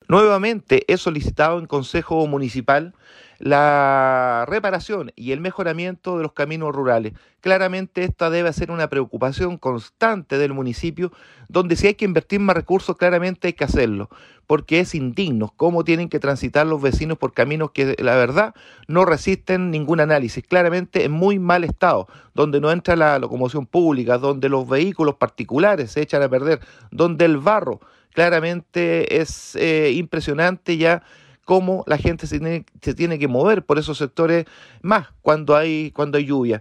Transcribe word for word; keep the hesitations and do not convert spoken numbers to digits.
Nuevamente he solicitado en Consejo Municipal la reparación y el mejoramiento de los caminos rurales. Claramente esta debe ser una preocupación constante del municipio, donde si hay que invertir más recursos, claramente hay que hacerlo, porque es indigno cómo tienen que transitar los vecinos por caminos que la verdad no resisten ningún análisis, claramente en muy mal estado, donde no entra la locomoción pública, donde los vehículos particulares se echan a perder, donde el barro claramente es eh, impresionante ya cómo la gente se tiene, se tiene que mover por esos sectores más cuando hay, cuando hay lluvia.